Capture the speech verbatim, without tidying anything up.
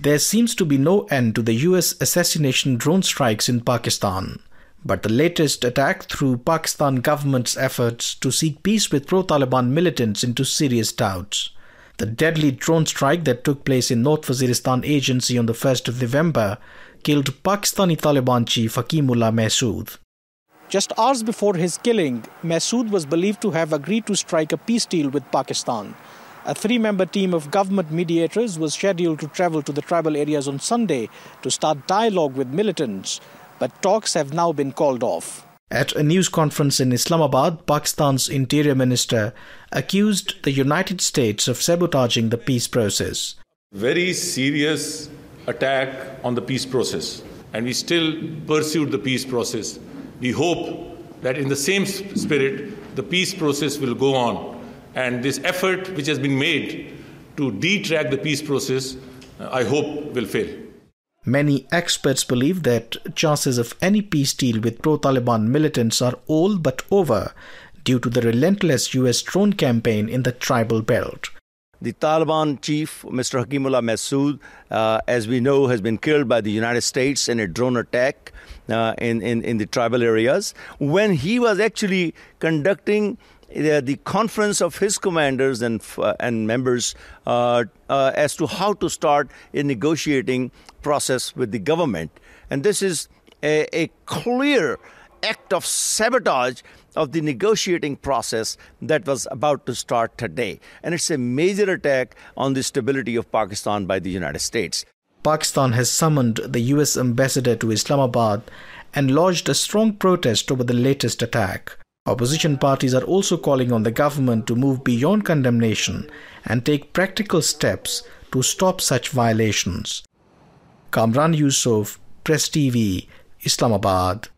There seems to be no end to the U S assassination drone strikes in Pakistan. But the latest attack threw Pakistan government's efforts to seek peace with pro-Taliban militants into serious doubts. The deadly drone strike that took place in North Waziristan Agency on the first of November killed Pakistani Taliban chief Hakimullah Mahsood. Just hours before his killing, Mahsood was believed to have agreed to strike a peace deal with Pakistan. A three-member team of government mediators was scheduled to travel to the tribal areas on Sunday to start dialogue with militants, but talks have now been called off. At a news conference in Islamabad, Pakistan's Interior Minister accused the United States of sabotaging the peace process. Very serious attack on the peace process, and we still pursued the peace process. We hope that in the same spirit, the peace process will go on. And this effort which has been made to detrack the peace process, I hope will fail. Many experts believe that chances of any peace deal with pro-Taliban militants are all but over due to the relentless U S drone campaign in the tribal belt. The Taliban chief, Mister Hakimullah Mahsood, uh, as we know, has been killed by the United States in a drone attack uh, in, in, in the tribal areas when he was actually conducting The, the conference of his commanders and uh, and members uh, uh, as to how to start a negotiating process with the government. And this is a, a clear act of sabotage of the negotiating process that was about to start today. And it's a major attack on the stability of Pakistan by the United States. Pakistan has summoned the U S ambassador to Islamabad and lodged a strong protest over the latest attack. Opposition parties are also calling on the government to move beyond condemnation and take practical steps to stop such violations. Kamran Yusuf, Press T V, Islamabad.